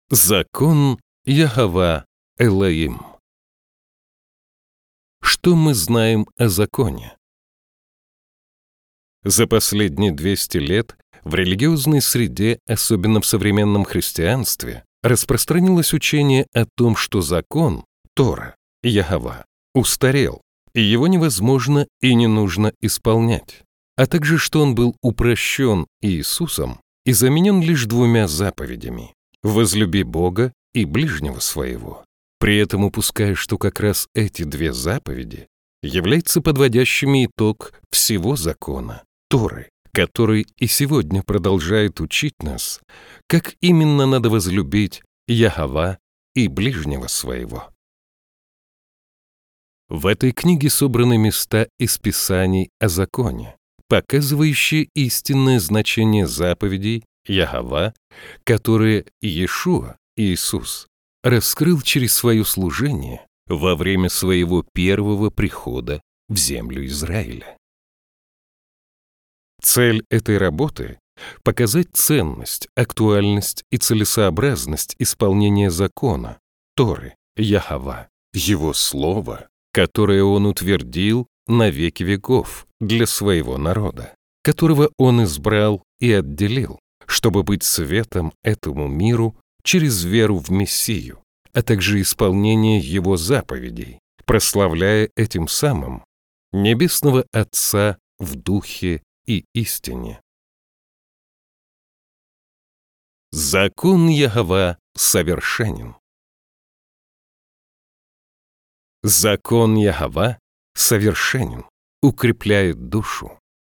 Закон Яхова Элоим. Что мы знаем о законе? За последние 200 лет в религиозной среде, особенно в современном христианстве, распространилось учение о том, что закон, Тора, Яхова, устарел, и его невозможно и не нужно исполнять, а также что он был упрощен Иисусом и заменен лишь двумя заповедями: «Возлюби Бога и ближнего своего», при этом упуская, что как раз эти две заповеди являются подводящими итог всего закона, Торы, который и сегодня продолжает учить нас, как именно надо возлюбить Яхова и ближнего своего. В этой книге собраны места из Писаний о законе, показывающие истинное значение заповедей Яхова, которые Иешуа, Иисус, раскрыл через свое служение во время своего первого прихода в землю Израиля. Цель этой работы — показать ценность, актуальность и целесообразность исполнения закона, Торы, Яхова, Его Слова, которое Он утвердил на веки веков для своего народа, которого Он избрал и отделил, чтобы быть светом этому миру через веру в Мессию, а также исполнение Его заповедей, прославляя этим самым Небесного Отца в духе и истине. Закон Яхова совершенен. Закон Яхова совершенен, укрепляет душу.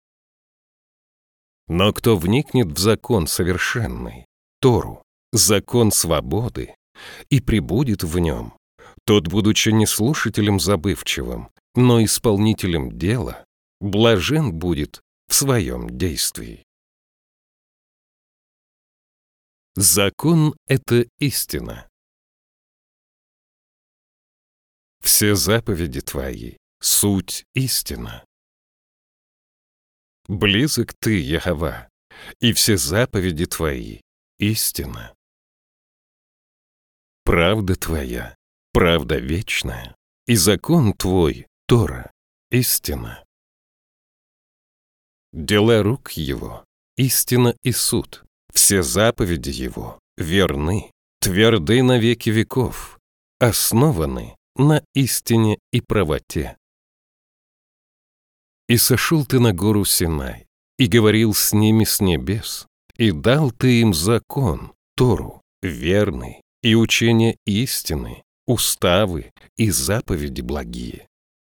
Но кто вникнет в закон совершенный, Тору, закон свободы, и пребудет в нем, тот, будучи не слушателем забывчивым, но исполнителем дела, блажен будет в своем действии. Закон — это истина. Все заповеди твои — суть истина. Близок ты, Яхова, и все заповеди твои — истина. Правда твоя, правда вечная, и закон твой, Тора, истина. Дела рук его, истина и суд, все заповеди его верны, тверды на веки веков, основаны на истине и правоте. И сошел ты на гору Синай, и говорил с ними с небес, и дал ты им закон, Тору, верный, и учение истины, уставы и заповеди благие.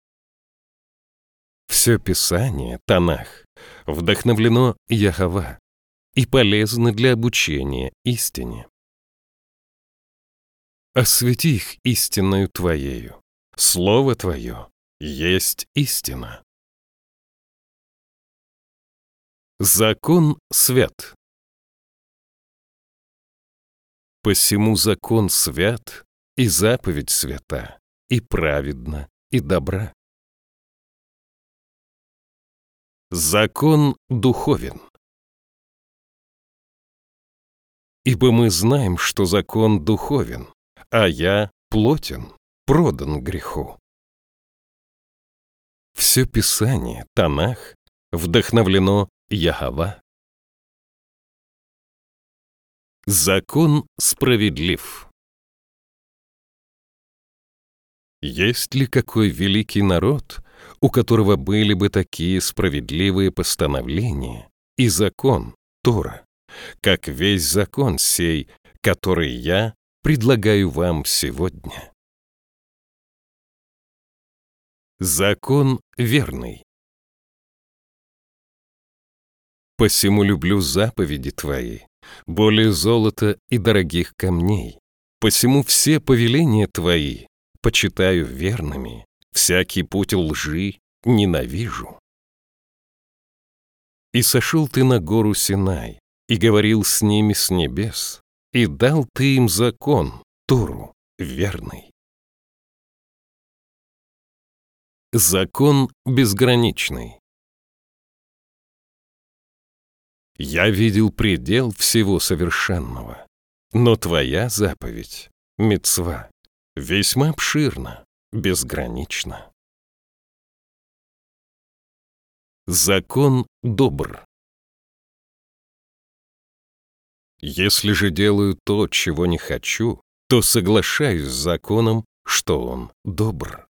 Все Писание, Танах, вдохновлено Яхова и полезно для обучения истине. Освети их истинною Твоею, Слово Твое есть истина. Закон свят. Посему закон свят, и заповедь свята, и праведна, и добра. Закон духовен. Ибо мы знаем, что закон духовен, а я плотен, продан греху. Все Писание, Танах, вдохновлено Яхова. Закон справедлив. Есть ли какой великий народ, у которого были бы такие справедливые постановления и закон, Тора, как весь закон сей, который я предлагаю вам сегодня? Закон верный. Посему люблю заповеди твои, более золота и дорогих камней. Посему все повеления твои почитаю верными, всякий путь лжи ненавижу. И сошел ты на гору Синай, и говорил с ними с небес, и дал ты им закон, Тору, верный. Закон безграничный. Я видел предел всего совершенного, но твоя заповедь, мицва, весьма обширна, безгранична. Закон добр. Если же делаю то, чего не хочу, то соглашаюсь с законом, что он добр.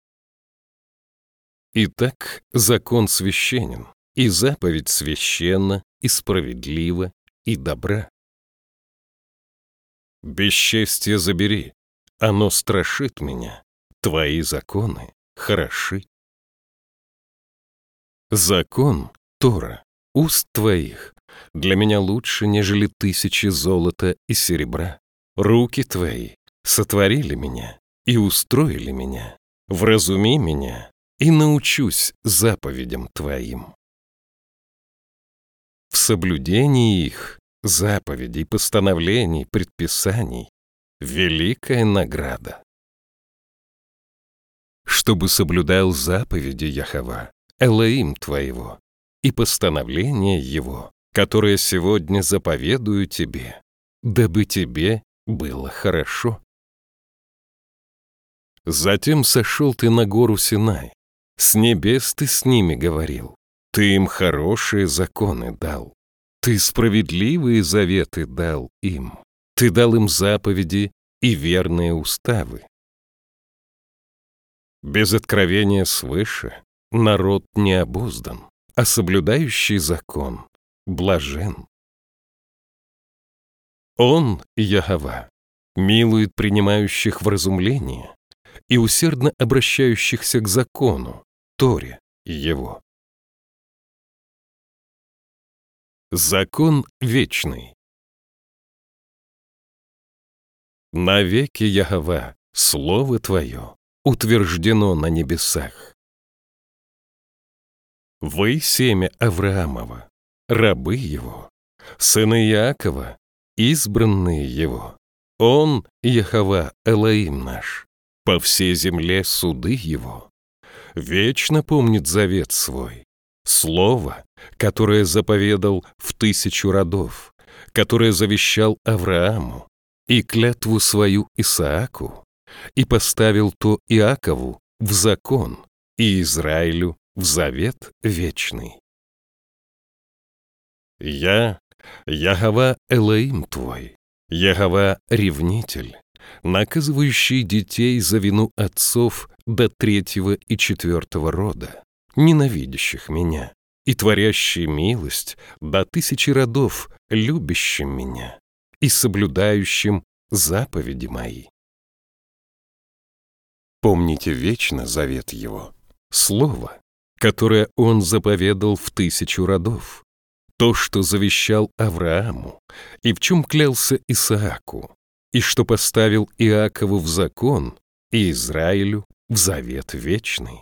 Итак, закон священен, и заповедь священна, и справедлива, и добра. Бесчестие забери, оно страшит меня, твои законы хороши. Закон, Тора, уст твоих, для меня лучше, нежели 1000 золота и серебра. Руки твои сотворили меня и устроили меня. Вразуми меня, и научусь заповедям твоим. В соблюдении их, заповедей, постановлений, предписаний, великая награда. Чтобы соблюдал заповеди Яхова, Элоим твоего, и постановление его, которое сегодня заповедую тебе, дабы тебе было хорошо. Затем сошел ты на гору Синай, с небес ты с ними говорил, ты им хорошие законы дал, ты справедливые заветы дал им, ты дал им заповеди и верные уставы. Без откровения свыше народ не обуздан, а соблюдающий закон блажен. Он, Яхова, милует принимающих вразумление и усердно обращающихся к закону, Торе его. Закон вечный. Навеки, Яхова, слово твое утверждено на небесах. Вы семя Авраамова, рабы его, сыны Иакова, избранные его. Он, Яхова, Элоим наш, по всей земле суды его. Вечно помнит завет свой, слово, которое заповедал в 1000 родов, которое завещал Аврааму, и клятву свою Исааку, и поставил то Иакову в закон, и Израилю в завет вечный. Я, Яхова Элоим твой, Яхова ревнитель, наказывающий детей за вину отцов до 3-го и 4-го рода, ненавидящих меня, и творящий милость до 1000 родов, любящим меня и соблюдающим заповеди мои. Помните вечно завет его, слово, которое он заповедал в 1000 родов, то, что завещал Аврааму, и в чем клялся Исааку, и что поставил Иакову в закон, и Израилю в завет вечный.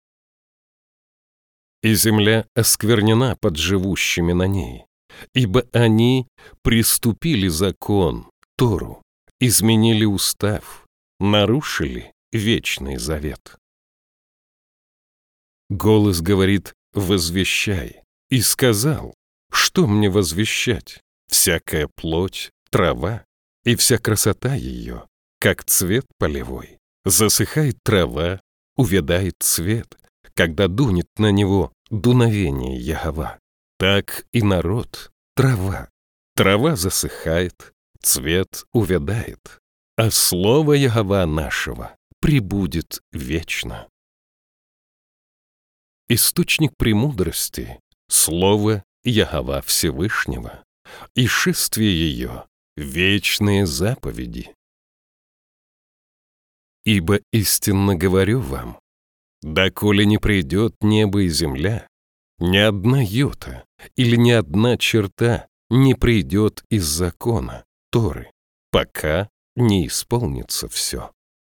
И земля осквернена под живущими на ней, ибо они приступили закон, Тору, изменили устав, нарушили вечный завет. Голос говорит: «Возвещай», и сказал: что мне возвещать? Всякая плоть, трава, и вся красота ее, как цвет полевой. Засыхает трава, увядает цвет, когда дунет на него дуновение Яхова. Так и народ, трава. Трава засыхает, цвет увядает, а слово Яхова нашего пребудет вечно. Источник премудрости — слово Яхова Всевышнего, и шествие ее — вечные заповеди. Ибо истинно говорю вам, доколе не придет небо и земля, ни одна йота или ни одна черта не придет из закона, Торы, пока не исполнится все.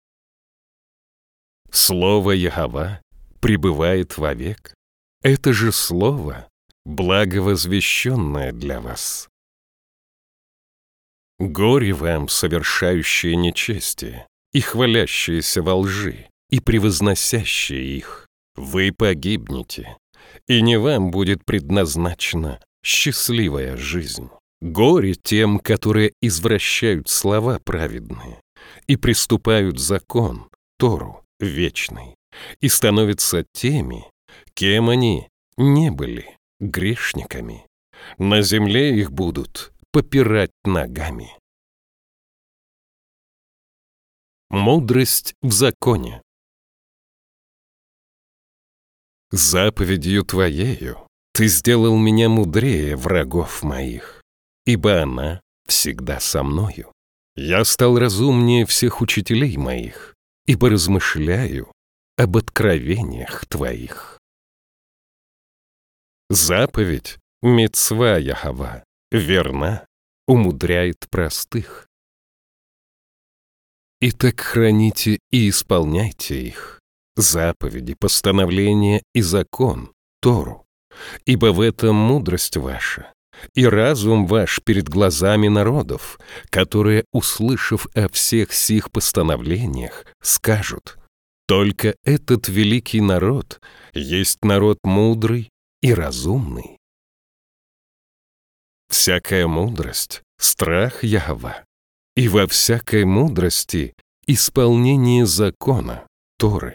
Слово Яхова пребывает вовек. Это же слово благовозвещенное для вас. Горе вам, совершающие нечестие, и хвалящиеся во лжи, и превозносящие их. Вы погибнете, и не вам будет предназначена счастливая жизнь. Горе тем, которые извращают слова праведные и приступают закон, Тору, вечный, и становятся теми, кем они не были, грешниками. На земле их будут попирать ногами. Мудрость в законе. Заповедью Твоею Ты сделал меня мудрее врагов моих, ибо она всегда со мною. Я стал разумнее всех учителей моих, ибо размышляю об откровениях Твоих. Заповедь, мицва Яхова, верна, умудряет простых. Итак, храните и исполняйте их, заповеди, постановления и закон, Тору, ибо в этом мудрость ваша и разум ваш перед глазами народов, которые, услышав о всех сих постановлениях, скажут: только этот великий народ есть народ мудрый и разумный. Всякая мудрость — страх Яхова, и во всякой мудрости исполнение закона, Торы.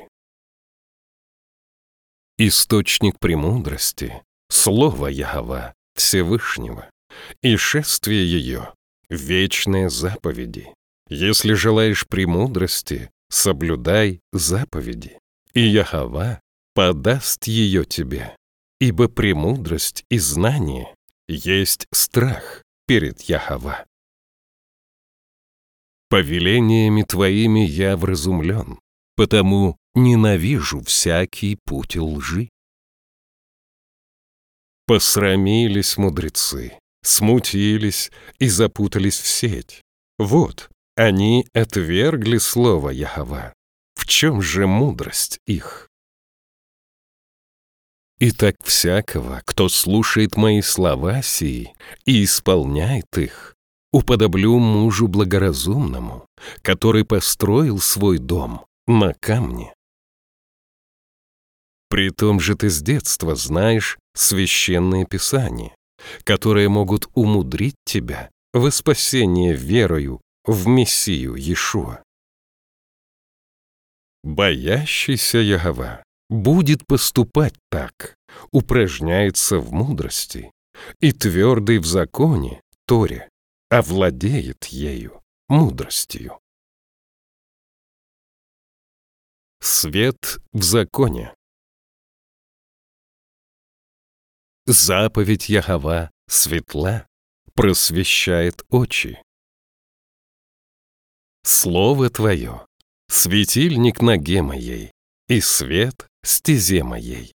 Источник премудрости — слово Яхова Всевышнего, и шествие ее — вечные заповеди. Если желаешь премудрости, соблюдай заповеди, и Яхова подаст ее тебе, ибо премудрость и знание есть страх перед Яхова. Повелениями твоими я вразумлен, потому ненавижу всякий путь лжи. Посрамились мудрецы, смутились и запутались в сеть. Вот, они отвергли слово Яхова. В чем же мудрость их? Итак, всякого, кто слушает мои слова сии и исполняет их, уподоблю мужу благоразумному, который построил свой дом на камне. Притом же ты с детства знаешь священные писания, которые могут умудрить тебя во спасение верою в Мессию Иешуа. Боящийся Яхова будет поступать так, упражняется в мудрости, и твердый в законе, Торе, овладеет ею, мудростью. Свет в законе. Заповедь Яхова светла, просвещает очи. Слово Твое — светильник ноге моей, и свет стезе моей.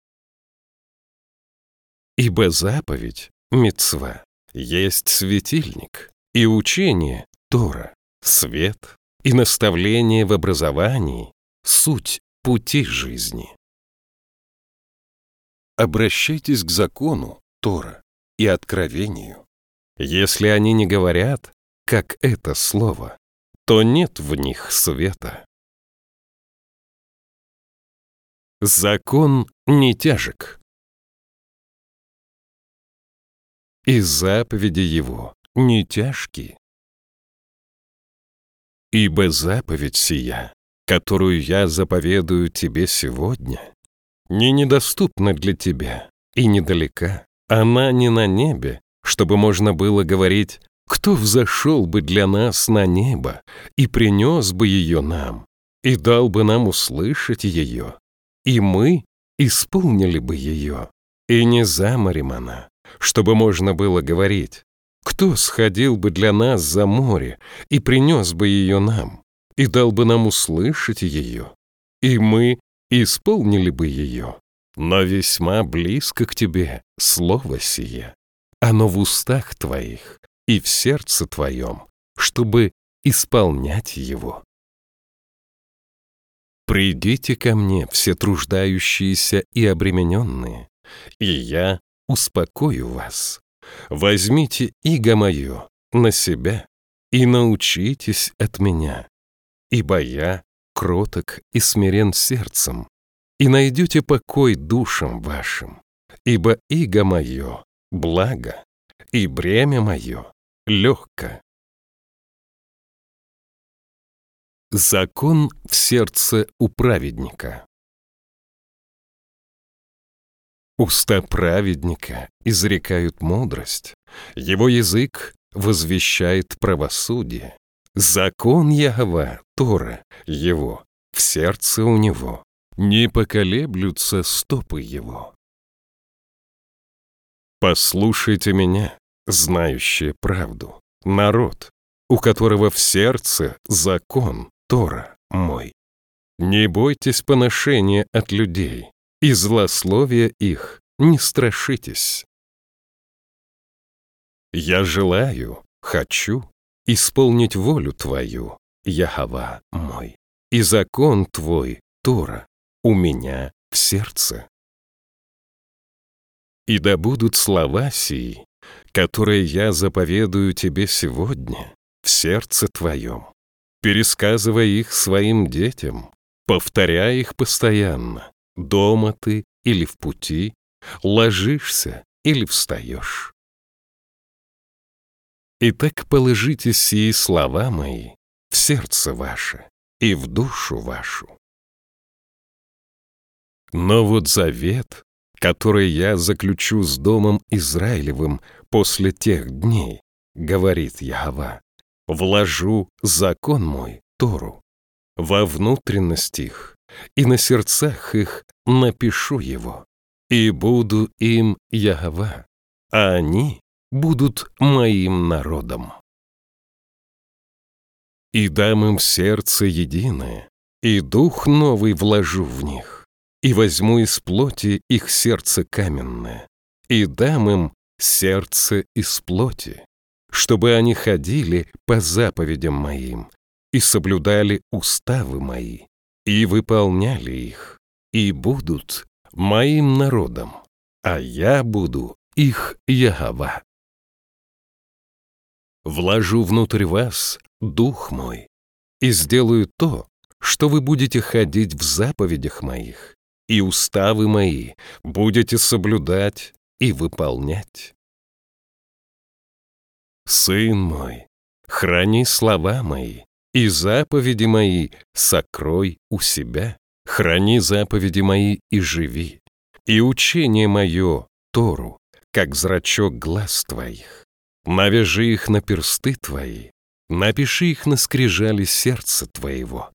Ибо заповедь, мицва, есть светильник, и учение, Тора, свет, и наставление в образовании, суть пути жизни. Обращайтесь к закону, Тора, и откровению. Если они не говорят, как это слово, то нет в них света. Закон не тяжек, и заповеди его не тяжки. Ибо заповедь сия, которую я заповедую тебе сегодня, не недоступна для тебя и недалека. Она не на небе, чтобы можно было говорить: кто взошел бы для нас на небо и принес бы ее нам, и дал бы нам услышать ее, и мы исполнили бы ее, и не за морем она, чтобы можно было говорить: кто сходил бы для нас за море и принес бы ее нам, и дал бы нам услышать ее, и мы исполнили бы ее. Но весьма близко к тебе слово сие, оно в устах твоих и в сердце твоем, чтобы исполнять его. Придите ко мне, все труждающиеся и обремененные, и я успокою вас. Возьмите иго мое на себя и научитесь от меня, ибо я кроток и смирен сердцем, и найдете покой душам вашим, ибо иго мое — благо, и бремя мое легко. Закон в сердце у праведника. Уста праведника изрекают мудрость, его язык возвещает правосудие. Закон Яхова, Тора, его, в сердце у него, не поколеблются стопы его. Послушайте меня, знающие правду, народ, у которого в сердце закон, Тора, мой. Не бойтесь поношения от людей, и злословия их не страшитесь. Я желаю, хочу исполнить волю Твою, Яхова мой, и закон Твой, Тора, у меня в сердце. И да будут слова сии, которые я заповедую Тебе сегодня, в сердце Твоем, пересказывая их своим детям, повторяя их постоянно, дома ты или в пути, ложишься или встаешь. Итак, положите сии слова мои в сердце ваше и в душу вашу. Но вот завет, который я заключу с домом Израилевым после тех дней, говорит Яхова, вложу закон мой, Тору, во внутренность их, и на сердцах их напишу его, и буду им Яхова, а они будут моим народом. И дам им сердце единое, и дух новый вложу в них, и возьму из плоти их сердце каменное, и дам им сердце из плоти, чтобы они ходили по заповедям моим, и соблюдали уставы мои, и выполняли их, и будут моим народом, а я буду их Яхова. Вложу внутрь вас дух мой, и сделаю то, что вы будете ходить в заповедях моих, и уставы мои будете соблюдать и выполнять. Сын мой, храни слова мои, и заповеди мои сокрой у себя, храни заповеди мои и живи, и учение мое, Тору, как зрачок глаз твоих. Навяжи их на персты твои, напиши их на скрижали сердца твоего.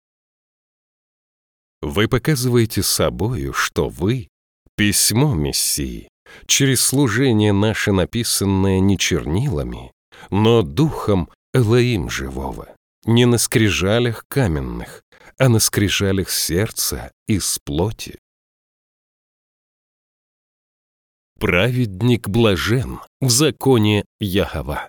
Вы показываете собою, что вы — письмо Мессии, через служение наше написанное не чернилами, но духом Элоим живого, не на скрижалях каменных, а на скрижалях сердца из плоти. Праведник блажен в законе Яхова.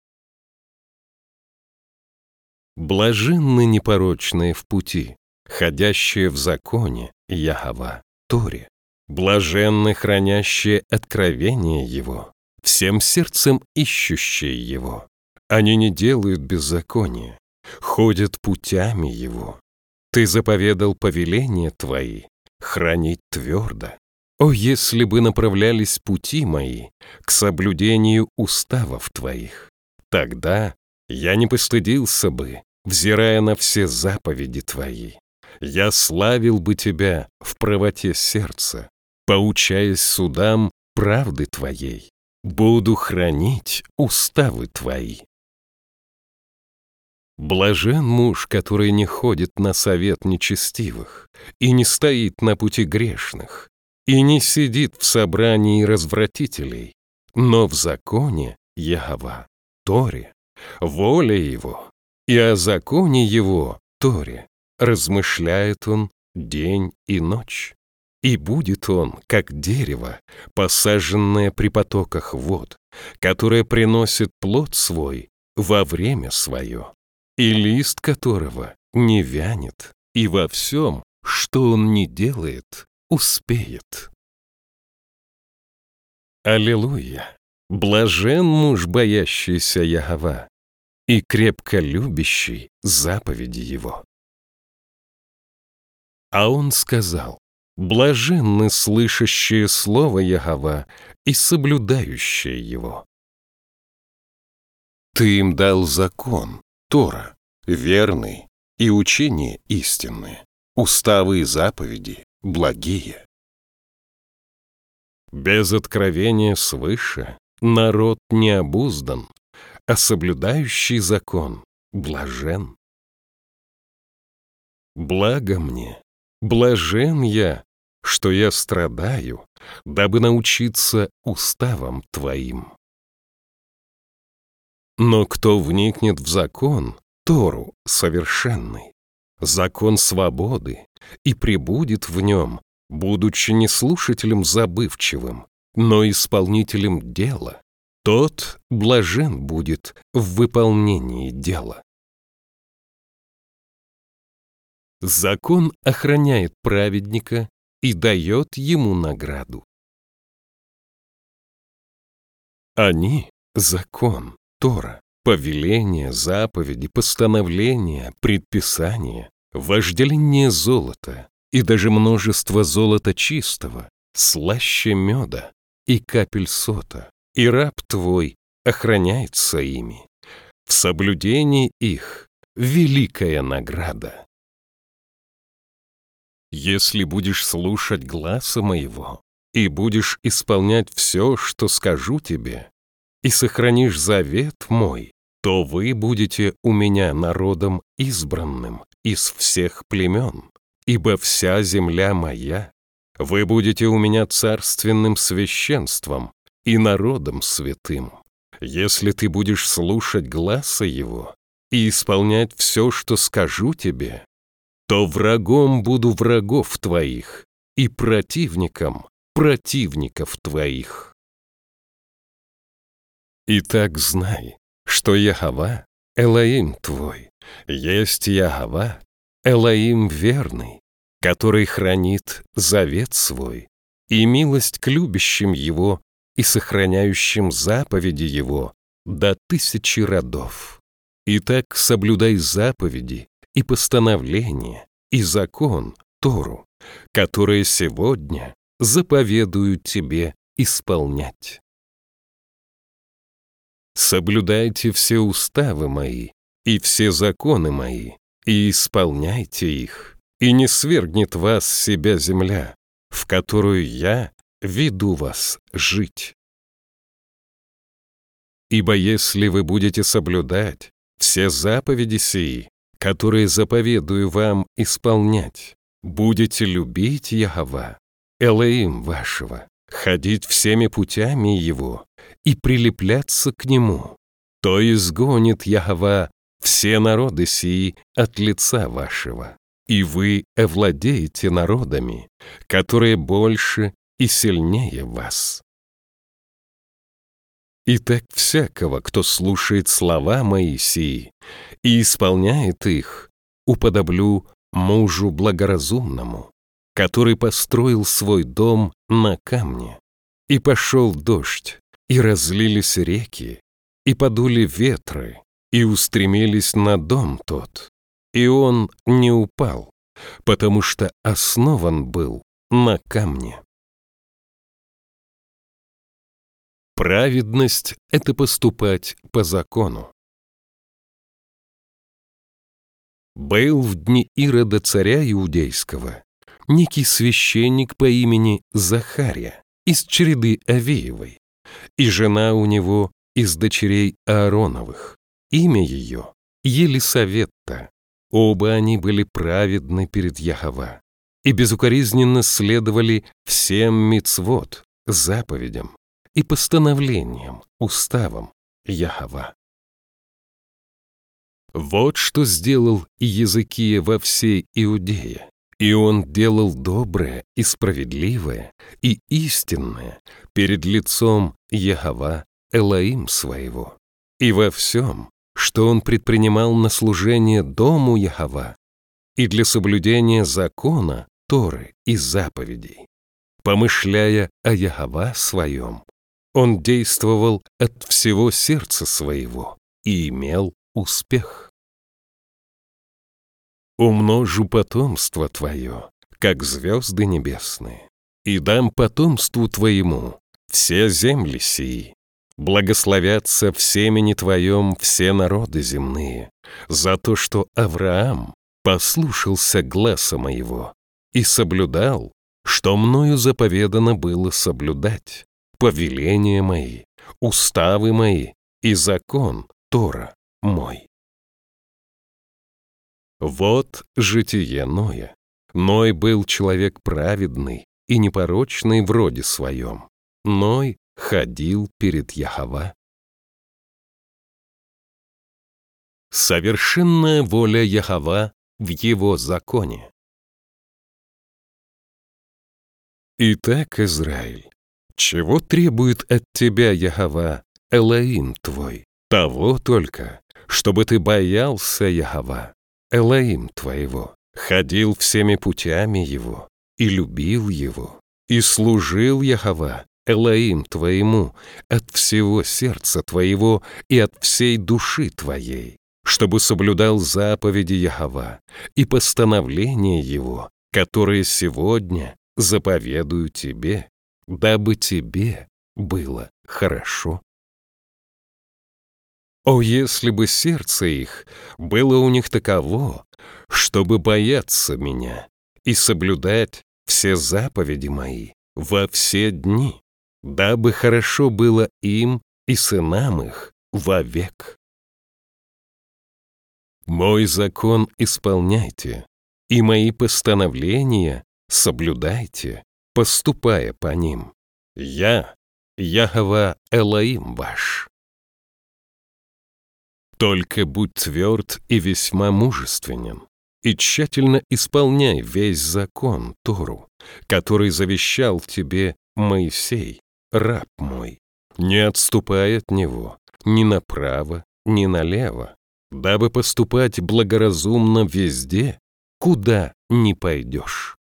Блаженны непорочные в пути, ходящие в законе Яхова, Торе, блаженны хранящие откровение Его, всем сердцем ищущие Его. Они не делают беззакония, ходят путями Его. Ты заповедал повеления Твои, хранить твердо. О, если бы направлялись пути мои к соблюдению уставов Твоих, тогда я не постыдился бы, взирая на все заповеди Твои. Я славил бы Тебя в правоте сердца, поучаясь судам правды Твоей. Буду хранить уставы Твои. Блажен муж, который не ходит на совет нечестивых и не стоит на пути грешных, и не сидит в собрании развратителей, но в законе Яхова, Торе, воля его, и о законе его, Торе, размышляет он день и ночь. И будет он, как дерево, посаженное при потоках вод, которое приносит плод свой во время свое, и лист которого не вянет, и во всем, что он не делает, успеет. Аллилуйя! Блажен муж, боящийся Яхова, и крепко любящий заповеди его. А он сказал: блаженны слышащие слово Яхова и соблюдающие его. Ты им дал закон, Тора, верный, и учение истинное, уставы и заповеди благие. Без откровения свыше народ не обуздан, а соблюдающий закон блажен. Благо мне, блажен я, что я страдаю, дабы научиться уставам твоим. Но кто вникнет в закон, Тору совершенный, закон свободы, и пребудет в нем, будучи не слушателем забывчивым, но исполнителем дела, тот блажен будет в выполнении дела. Закон охраняет праведника и дает ему награду. Они — закон, Тора, повеления, заповеди, постановления, предписания, вожделение золота и даже множество золота чистого, слаще меда и капель сота, и раб твой охраняется ими. В соблюдении их великая награда. Если будешь слушать гласа моего и будешь исполнять все, что скажу тебе, и сохранишь завет мой, то вы будете у меня народом избранным из всех племен, ибо вся земля моя. Вы будете у меня царственным священством и народом святым. Если ты будешь слушать гласа его и исполнять все, что скажу тебе, то врагом буду врагов твоих и противником противников твоих. Итак, знай, что Яхова, Элоим твой, есть Яхова, Элоим верный, который хранит завет свой и милость к любящим его и сохраняющим заповеди его до 1000 родов. Итак, соблюдай заповеди и постановления, и закон, Тору, которые сегодня заповедуют тебе исполнять. Соблюдайте все уставы мои и все законы мои, и исполняйте их, и не свергнет вас с себя земля, в которую я веду вас жить. Ибо если вы будете соблюдать все заповеди сии, которые заповедую вам исполнять, будете любить Яхова, Элоим вашего, ходить всеми путями его и прилепляться к нему, то изгонит Яхова все народы сии от лица вашего, и вы овладеете народами, которые больше и сильнее вас. Итак, всякого, кто слушает слова мои сии и исполняет их, уподоблю мужу благоразумному, который построил свой дом на камне, и пошел дождь, и разлились реки, и подули ветры, и устремились на дом тот, и он не упал, потому что основан был на камне. Праведность — это поступать по закону. Был в дни Ирода царя Иудейского некий священник по имени Захария из череды Авеевой, и жена у него из дочерей Аароновых, имя ее Елисаветта. Оба они были праведны перед Яхова и безукоризненно следовали всем мицвот, заповедям и постановлениям, уставам Яхова. Вот что сделал Иезекия во всей Иудее, и он делал доброе и справедливое и истинное перед лицом Яхова Элоим своего, и во всем, что он предпринимал на служение дому Яхова и для соблюдения закона, Торы и заповедей. Помышляя о Яхова своем, он действовал от всего сердца своего и имел успех. Умножу потомство твое, как звезды небесные, и дам потомству твоему все земли сии, Благословятся в семени Твоем все народы земные, за то, что Авраам послушался гласа моего и соблюдал, что мною заповедано было соблюдать, повеления мои, уставы мои и закон Тора мой. Вот житие Ноя. Ной был человек праведный и непорочный в роде своем. Ной ходил перед Яхова. Совершенная воля Яхова в его законе. Итак, Израиль, чего требует от тебя Яхова, Элоим твой? Того только, чтобы ты боялся Яхова, Элоим твоего, ходил всеми путями его и любил его, и служил Яхова, Элоим твоему, от всего сердца твоего и от всей души твоей, чтобы соблюдал заповеди Яхова и постановления его, которые сегодня заповедую тебе, дабы тебе было хорошо. О, если бы сердце их было у них таково, чтобы бояться меня и соблюдать все заповеди мои во все дни, дабы хорошо было им и сынам их вовек. Мой закон исполняйте, и мои постановления соблюдайте, поступая по ним. Я, Яхова Элоим ваш. Только будь тверд и весьма мужественен, и тщательно исполняй весь закон Тору, который завещал тебе Моисей, раб мой, не отступай от него ни направо, ни налево, дабы поступать благоразумно везде, куда ни пойдешь.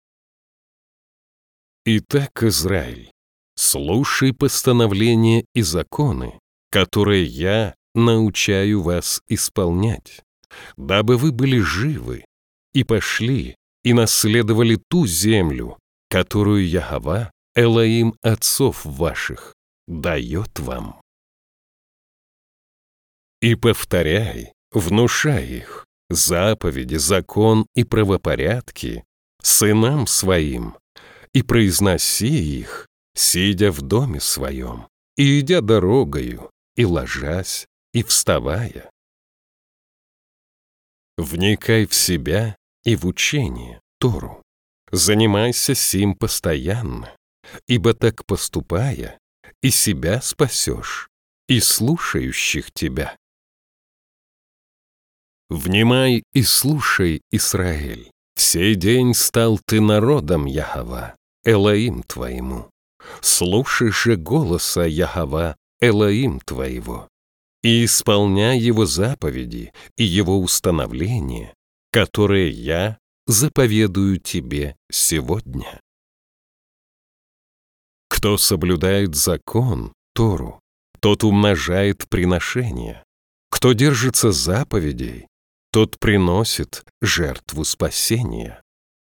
Итак, Израиль, слушай постановления и законы, которые я научаю вас исполнять, дабы вы были живы и пошли и наследовали ту землю, которую Яхова, Элоим отцов ваших, дает вам. И повторяй, внушай их, заповеди, закон и правопорядки сынам своим, и произноси их, сидя в доме своем, и идя дорогою, и ложась, и вставая. Вникай в себя и в учение, Тору. Занимайся сим постоянно, ибо так поступая, и себя спасешь, и слушающих тебя. Внимай и слушай, Израиль, сей день стал ты народом Яхова, Элоим твоему. Слушай же голоса Яхова, Элоим твоего, и исполняй его заповеди и его установления, которые я заповедую тебе сегодня. Кто соблюдает закон, Тору, тот умножает приношения. Кто держится заповедей, тот приносит жертву спасения.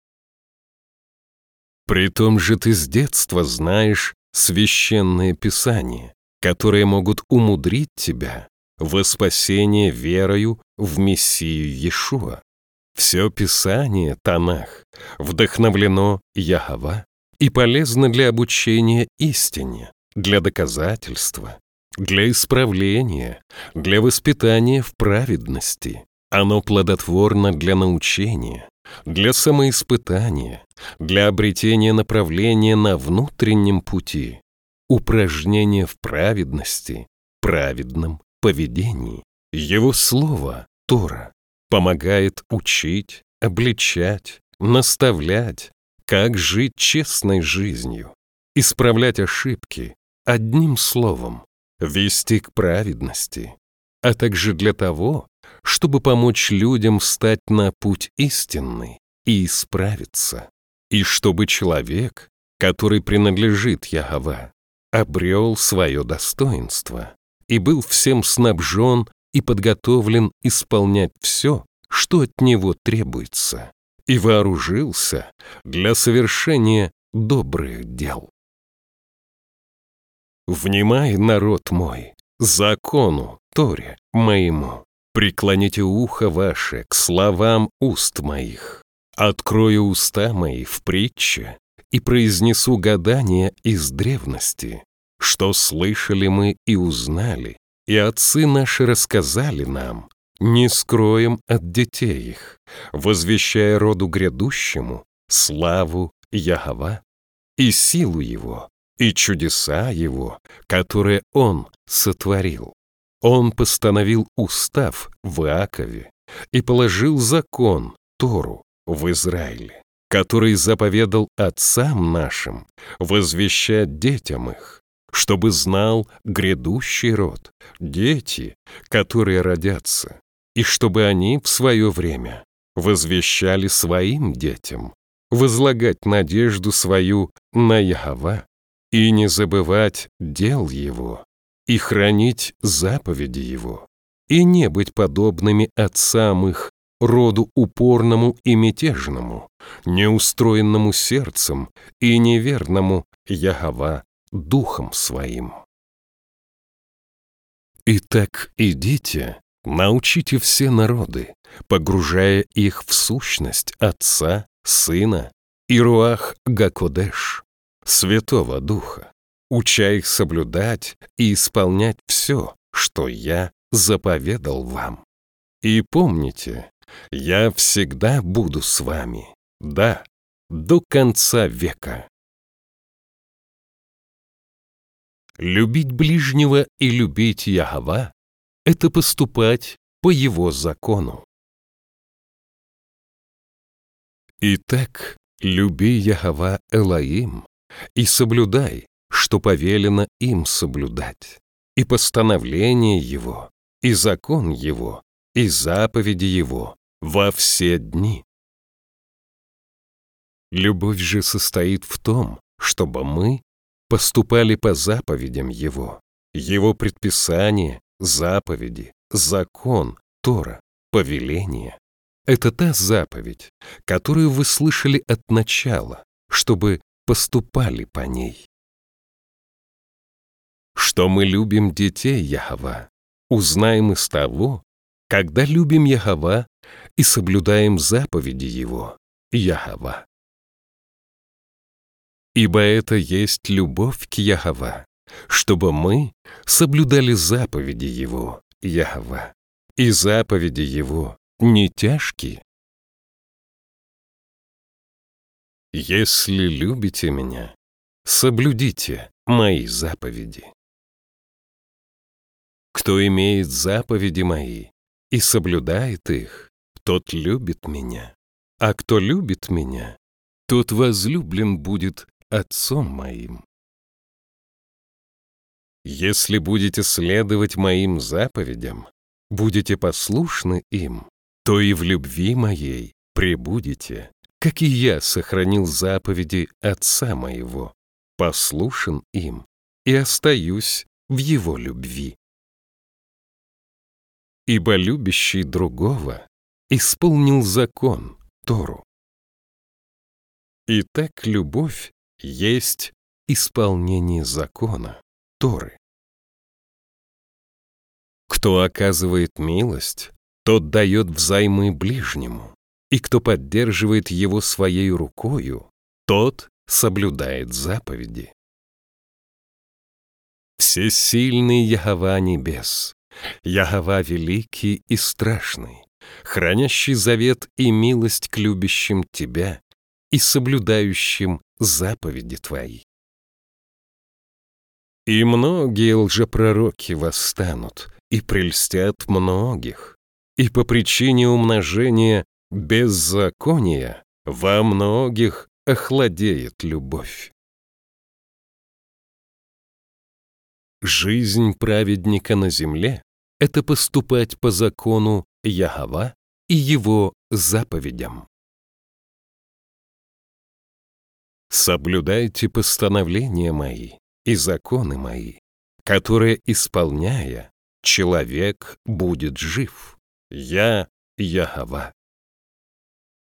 Притом же ты с детства знаешь священные писания, которые могут умудрить тебя во спасение верою в Мессию Иешуа. Все Писание, Танах, вдохновлено Яхова и полезно для обучения истине, для доказательства, для исправления, для воспитания в праведности. Оно плодотворно для научения, для самоиспытания, для обретения направления на внутреннем пути, упражнения в праведности, праведном поведении. Его слово, Тора, помогает учить, обличать, наставлять, как жить честной жизнью, исправлять ошибки, одним словом, вести к праведности, а также для того, чтобы помочь людям встать на путь истинный и исправиться, и чтобы человек, который принадлежит Яхова, обрел свое достоинство и был всем снабжен и подготовлен исполнять все, что от него требуется, и вооружился для совершения добрых дел. Внимай, народ мой, закону, Торе моему. Преклоните ухо ваше к словам уст моих. Открою уста мои в притче и произнесу гадание из древности, что слышали мы и узнали, и отцы наши рассказали нам, не скроем от детей их, возвещая роду грядущему славу Яхова и силу Его, и чудеса Его, которые Он сотворил. Он постановил устав в Иакове и положил закон, Тору, в Израиле, который заповедал отцам нашим возвещать детям их, чтобы знал грядущий род, дети, которые родятся, и чтобы они в свое время возвещали своим детям, возлагать надежду свою на Яхова и не забывать дел Его, и хранить заповеди Его, и не быть подобными отцам их, роду упорному и мятежному, неустроенному сердцем и неверному Яхова духом своим. Итак, идите, научите все народы, погружая их в сущность Отца, Сына и Руах Гакодеш, Святого Духа, уча их соблюдать и исполнять все, что я заповедал вам. И помните, я всегда буду с вами, да, до конца века. Любить ближнего и любить Яхова — это поступать по Его закону. Итак, люби Яхова Элоим и соблюдай, что повелено им соблюдать, и постановление Его, и закон Его, и заповеди Его во все дни. Любовь же состоит в том, чтобы мы поступали по заповедям Его, Его предписания, заповеди, закон, Тора, повеление. Это та заповедь, которую вы слышали от начала, чтобы поступали по ней. Что мы любим детей Яхова, узнаем из того, когда любим Яхова и соблюдаем заповеди Его, Яхова. Ибо это есть любовь к Яхова, чтобы мы соблюдали заповеди Его, Яхова, и заповеди Его не тяжкие. Если любите Меня, соблюдите Мои заповеди. Кто имеет заповеди Мои и соблюдает их, тот любит Меня, а кто любит Меня, тот возлюблен будет Отцом Моим. Если будете следовать Моим заповедям, будете послушны им, то и в любви Моей пребудете, как и Я сохранил заповеди Отца Моего, послушен им и остаюсь в Его любви. Ибо любящий другого исполнил закон, Тору. Итак, любовь есть исполнение закона, Торы. Кто оказывает милость, тот дает взаймы ближнему, и кто поддерживает его своей рукою, тот соблюдает заповеди. Всесильный Яхова небес, Яхова великий и страшный, хранящий завет и милость к любящим Тебя и соблюдающим заповеди Твои. И многие лжепророки восстанут и прельстят многих, и по причине умножения беззакония во многих охладеет любовь. Жизнь праведника на земле — это поступать по закону Яхова и Его заповедям. Соблюдайте постановления Мои и законы Мои, которые, исполняя, человек будет жив. Я Яхова.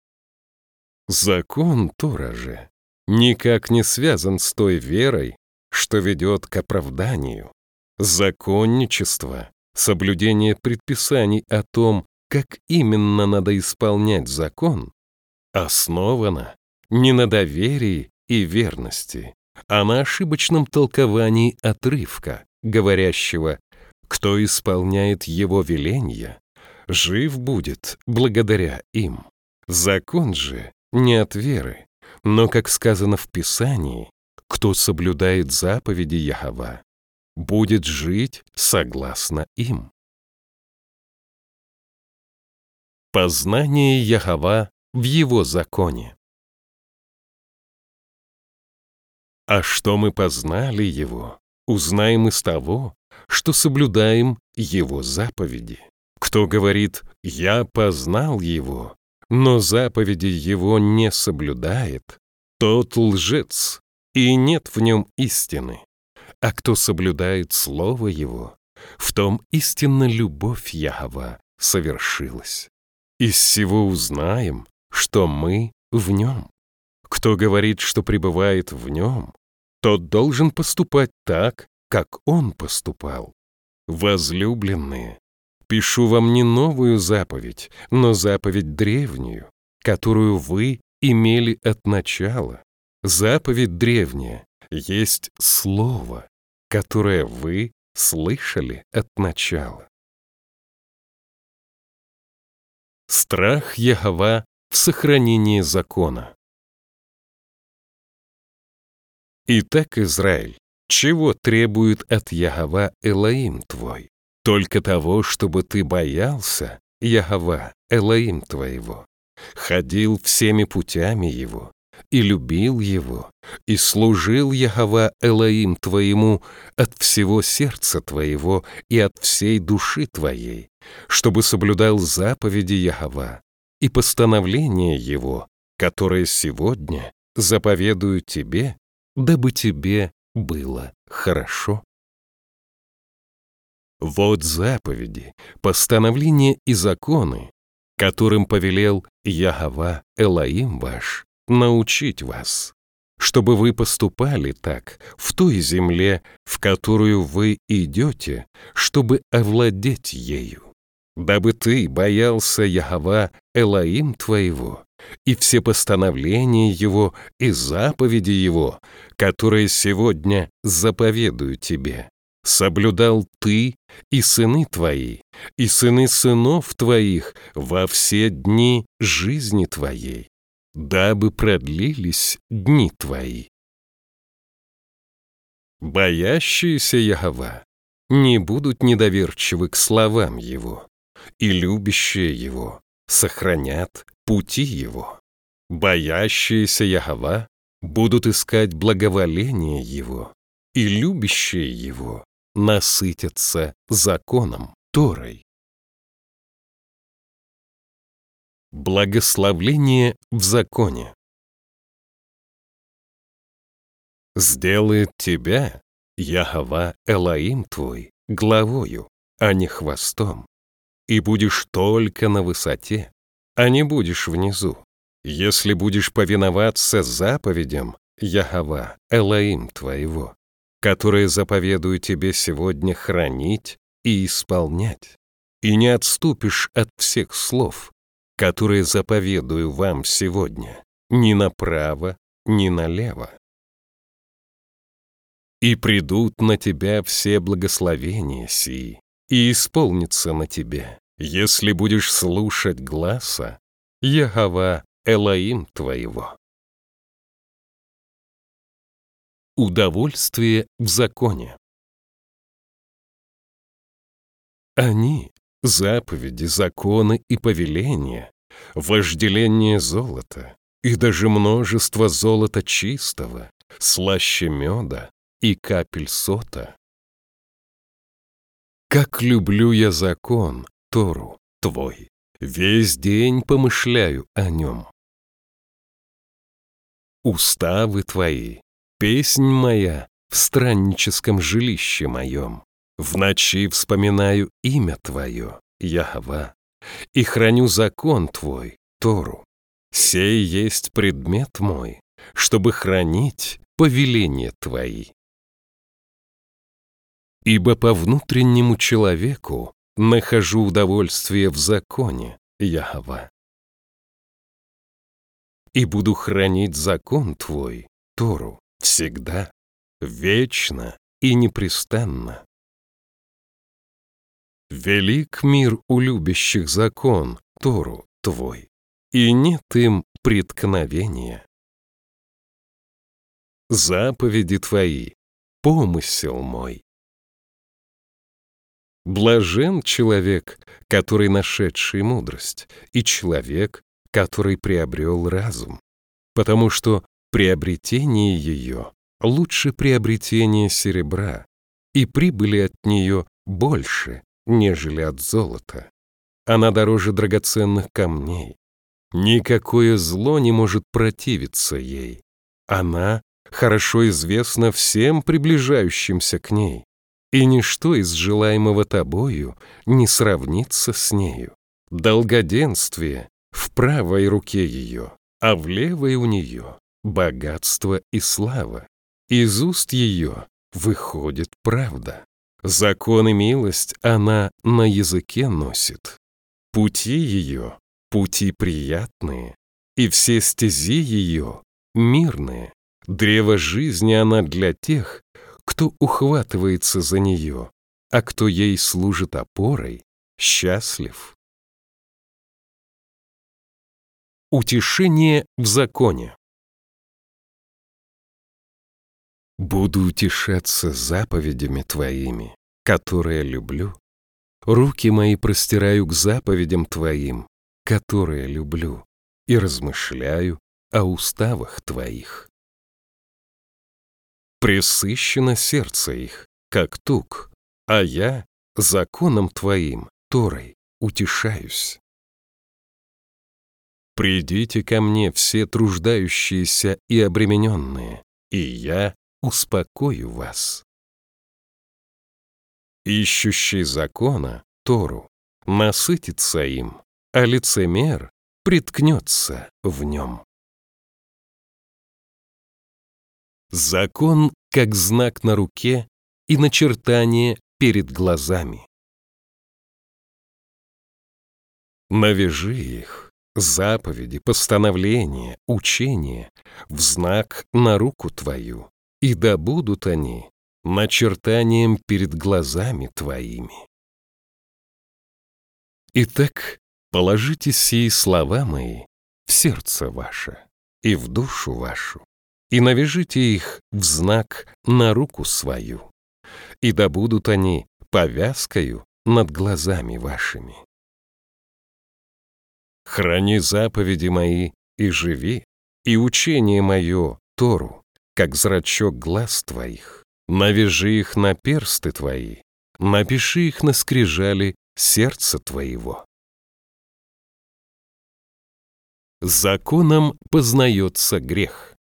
Закон Тора же никак не связан с той верой, что ведет к оправданию. Законничество, соблюдение предписаний о том, как именно надо исполнять закон, основано не на доверии и верности, а на ошибочном толковании отрывка, говорящего: «Кто исполняет его веления, жив будет благодаря им». Закон же не от веры, но, как сказано в Писании, кто соблюдает заповеди Яхова, будет жить согласно им. Познание Яхова в его законе. А что мы познали его, узнаем из того, что соблюдаем его заповеди. Кто говорит: «Я познал его», но заповеди его не соблюдает, тот лжец, и нет в нем истины. А кто соблюдает слово его, в том истинно любовь Яхова совершилась. Из сего узнаем, что мы в нем. Кто говорит, что пребывает в нем, тот должен поступать так, как он поступал. Возлюбленные, пишу вам не новую заповедь, но заповедь древнюю, которую вы имели от начала. Заповедь древняя есть слово, которое вы слышали от начала. Страх Яхова в сохранении закона. Итак, Израиль, чего требует от Яхова Элоим твой? Только того, чтобы ты боялся Яхова Элоим твоего, ходил всеми путями его, и любил его, и служил Яхова Элоим твоему от всего сердца твоего и от всей души твоей, чтобы соблюдал заповеди Яхова и постановления его, которые сегодня заповедую тебе, дабы тебе было хорошо. Вот заповеди, постановления и законы, которым повелел Яхова Элоим ваш научить вас, чтобы вы поступали так в той земле, в которую вы идете, чтобы овладеть ею, дабы ты боялся Яхова Элоим твоего и все постановления его и заповеди его, которые сегодня заповедую тебе, соблюдал ты и сыны твои, и сыны сынов твоих во все дни жизни твоей, дабы продлились дни твои. Боящиеся Яхова не будут недоверчивы к словам его, и любящие его сохранят пути его. Боящиеся Яхова будут искать благоволение его, и любящие его насытятся законом, Торой. Благословление в законе. Сделает тебя Яхова Элоим твой главою, а не хвостом, и будешь только на высоте, а не будешь внизу, если будешь повиноваться заповедям Яхова Элоим твоего, которые заповедую тебе сегодня хранить и исполнять, и не отступишь от всех слов, которые заповедую вам сегодня, ни направо, ни налево. И придут на тебя все благословения сии, и исполнится на тебе, если будешь слушать гласа Яхова Элоим твоего. Удовольствие в законе. Они, заповеди, законы и повеления, вожделение золота и даже множество золота чистого, слаще меда и капель сота. Как люблю я закон, Тору, твой, весь день помышляю о нем. Уставы твои, песнь моя в странническом жилище моем. В ночи вспоминаю имя твое, Яхова, и храню закон твой, Тору. Сей есть предмет мой, чтобы хранить повеления твои. Ибо по внутреннему человеку нахожу удовольствие в законе, Яхова. И буду хранить закон Твой, Тору, всегда, вечно и непрестанно. Велик мир у любящих закон, Тору Твой, и нет им преткновения. Заповеди Твои — помысел мой. Блажен человек, который нашедший мудрость, и человек, который приобрел разум, потому что приобретение ее лучше приобретения серебра, и прибыли от нее больше, нежели от золота. Она дороже драгоценных камней. Никакое зло не может противиться ей. Она хорошо известна всем приближающимся к ней, и ничто из желаемого тобою не сравнится с нею. Долгоденствие в правой руке ее, а в левой у нее богатство и слава. Из уст ее выходит правда. Закон и милость она на языке носит. Пути ее — пути приятные, и все стези ее — мирные. Древо жизни она для тех, кто ухватывается за нее, а кто ей служит опорой, счастлив. Утешение в законе. Буду утешаться заповедями Твоими, которые люблю. Руки мои простираю к заповедям Твоим, которые люблю, и размышляю о уставах Твоих. Пресыщено сердце их, как тук, а я законом Твоим, Торой, утешаюсь. Придите ко мне все труждающиеся и обремененные, и я успокою вас. Ищущий закона, Тору, насытится им, а лицемер приткнется в нем. Закон как знак на руке и начертание перед глазами. Навяжи их, заповеди, постановления, учения, в знак на руку твою, и да будут они начертанием перед глазами твоими. Итак, положите сии слова мои в сердце ваше и в душу вашу, и навяжите их в знак на руку свою, и да будут они повязкою над глазами вашими. Храни заповеди мои и живи, и учение мое, Тору, как зрачок глаз твоих. Навяжи их на персты твои, напиши их на скрижали сердца твоего. Законом познается грех.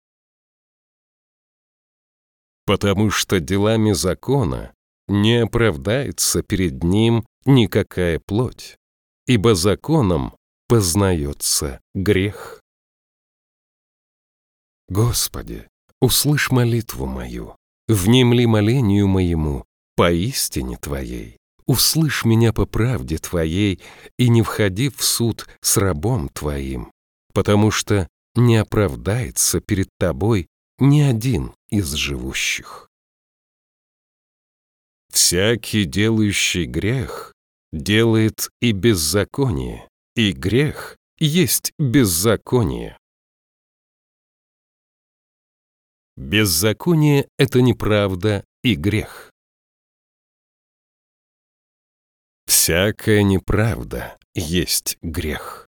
Потому что делами закона не оправдается перед ним никакая плоть, ибо законом познается грех. Господи, услышь молитву мою, внемли молению моему поистине Твоей. Услышь меня по правде Твоей и не входи в суд с рабом Твоим, потому что не оправдается перед Тобой ни один из живущих. Всякий, делающий грех, делает и беззаконие, и грех есть беззаконие. Беззаконие — это неправда и грех. Всякая неправда есть грех.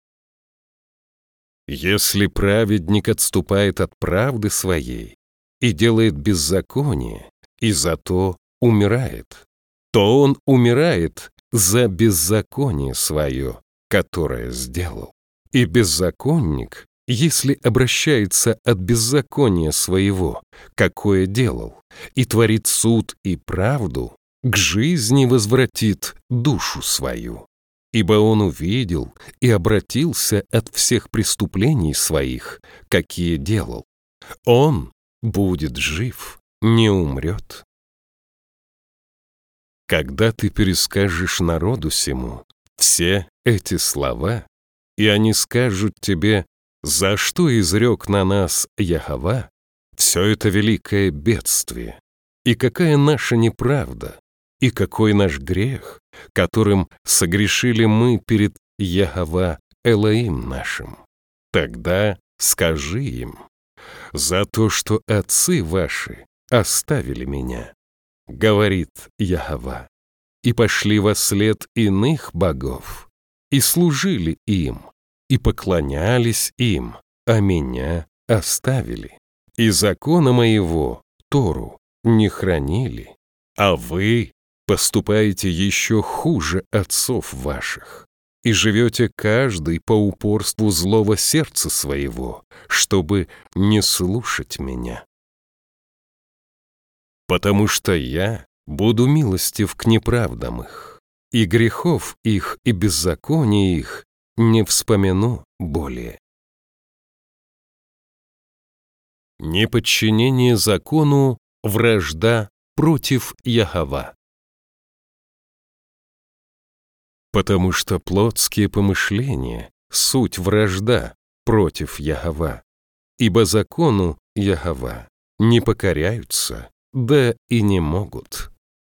Если праведник отступает от правды своей и делает беззаконие, и зато умирает, то он умирает за беззаконие свое, которое сделал. И беззаконник, если обращается от беззакония своего, какое делал, и творит суд и правду, к жизни возвратит душу свою. Ибо он увидел и обратился от всех преступлений своих, какие делал. Он будет жив, не умрет. Когда ты перескажешь народу сему все эти слова, и они скажут тебе, за что изрек на нас Яхова, все это великое бедствие, и какая наша неправда, и какой наш грех, которым согрешили мы перед Яхова Элоим нашим. Тогда скажи им: за то, что отцы ваши оставили меня, говорит Яхова, и пошли во след иных богов, и служили им, и поклонялись им, а меня оставили, и закона моего, Тору, не хранили, а вы поступаете еще хуже отцов ваших, и живете каждый по упорству злого сердца своего, чтобы не слушать меня. Потому что я буду милостив к неправдам их, и грехов их и беззакония их не вспомяну более. Неподчинение закону — вражда против Яхова. Потому что плотские помышления — суть вражда против Яхова, ибо закону Яхова не покоряются, да и не могут.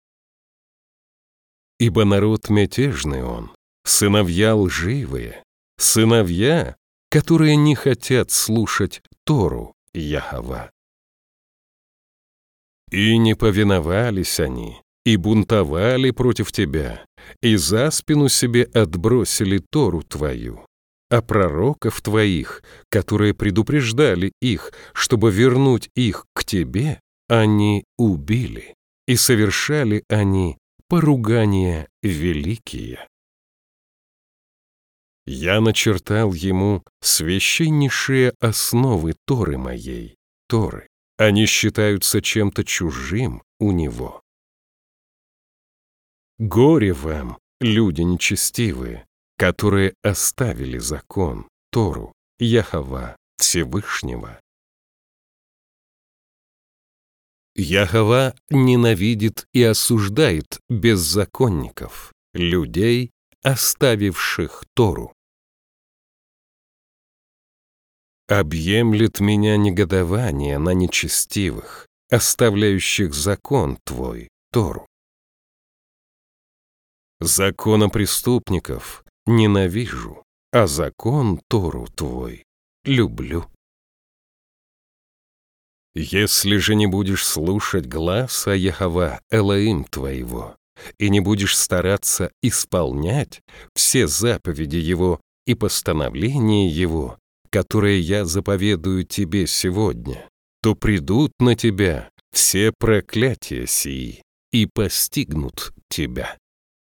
Ибо народ мятежный он, сыновья лживые, сыновья, которые не хотят слушать Тору Яхова. И не повиновались они, и бунтовали против тебя, и за спину себе отбросили Тору твою, а пророков твоих, которые предупреждали их, чтобы вернуть их к тебе, они убили, и совершали они поругания великие. Я начертал ему священнейшие основы Торы моей, Торы. Они считаются чем-то чужим у него. Горе вам, люди нечестивые, которые оставили закон, Тору, Яхова Всевышнего. Яхова ненавидит и осуждает беззаконников, людей, оставивших Тору. Объемлет меня негодование на нечестивых, оставляющих закон твой, Тору. Закона преступников ненавижу, а закон Тору твой люблю. Если же не будешь слушать гласа Яхова Элоим твоего, и не будешь стараться исполнять все заповеди Его и постановления Его, которые я заповедую тебе сегодня, то придут на тебя все проклятия сии и постигнут тебя.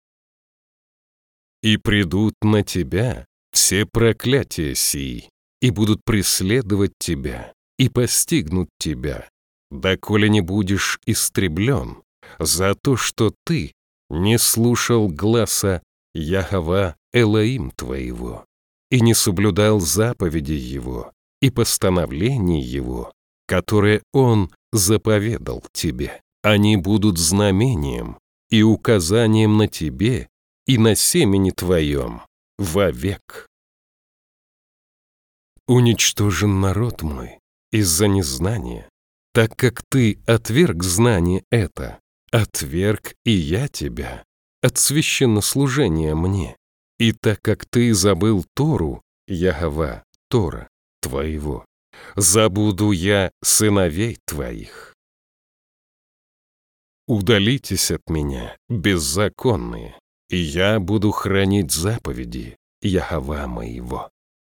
И придут на тебя все проклятия сии и будут преследовать тебя и постигнут тебя, доколе не будешь истреблен за то, что ты не слушал гласа Яхова Элоим твоего и не соблюдал заповедей Его и постановлений Его, которые Он заповедал тебе. Они будут знамением и указанием на тебе и на семени твоем вовек. Уничтожен народ мой из-за незнания, так как ты отверг знание это, отверг и я тебя от священнослужения мне. И так как ты забыл Тору, Яхова, Тора твоего, забуду я сыновей твоих. Удалитесь от меня, беззаконные, и я буду хранить заповеди Яхова моего.